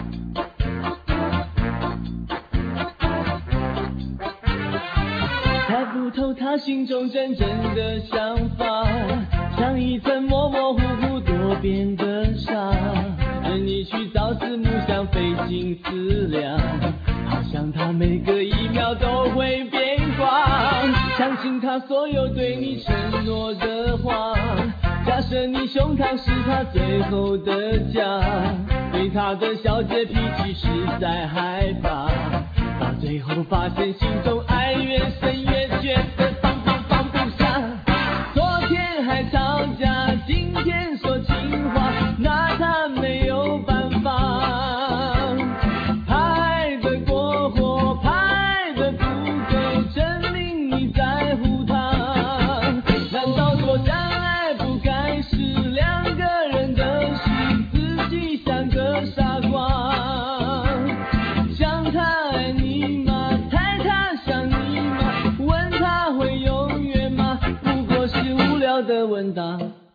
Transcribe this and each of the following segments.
猜不透他心中真正的想法，像一层模模糊糊多变的沙，任你去朝思暮想费尽思量，好像他每个一秒都会变卦，相信他所有对你承诺的话，假设你胸膛是他最后的家，对他的小姐脾气实在害怕，到最后发现心中爱越深越觉得放不下。昨天还吵架，今天说情话，拿他没有办法。拍得过火，拍得不够，证明你在乎他。难道说相爱不该是两个人的事，自己像个傻瓜？想他爱你吗？猜他想你吗？问他会永远吗？不过是无聊的问答。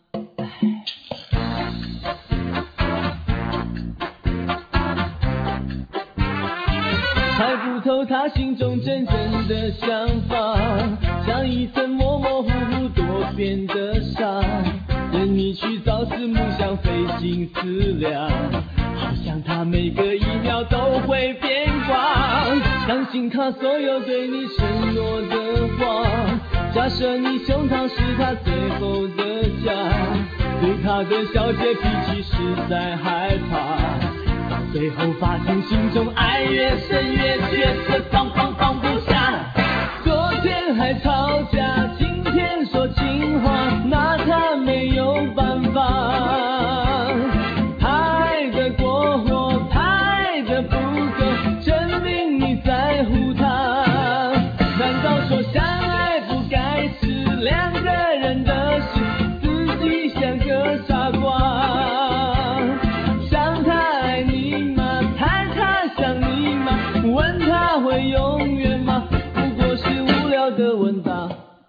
猜不透他心中真正的想法，像一层模模糊糊多变的沙，任你去朝思暮想费尽思量，好像他每个一秒都会变卦，相信他所有对你承诺的话，假设你胸膛是他最后的家，对他的小姐脾气实在害怕，最后发现心中爱越深越觉得放不下。昨天还吵架，今天说情话，拿他没有办法。拍得过火，拍得不够，证明你在乎他。难道说相爱不该是两个人的事，自己像个傻瓜？想他爱你吗？猜他想你吗？问他会永远吗？不过是无聊的问答。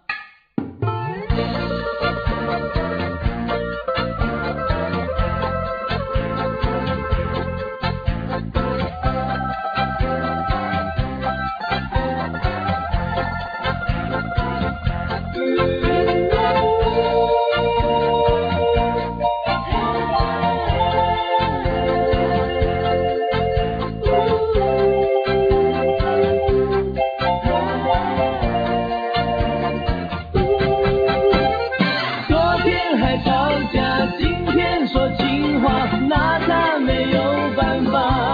昨天还吵架，今天说情话，拿他没有办法。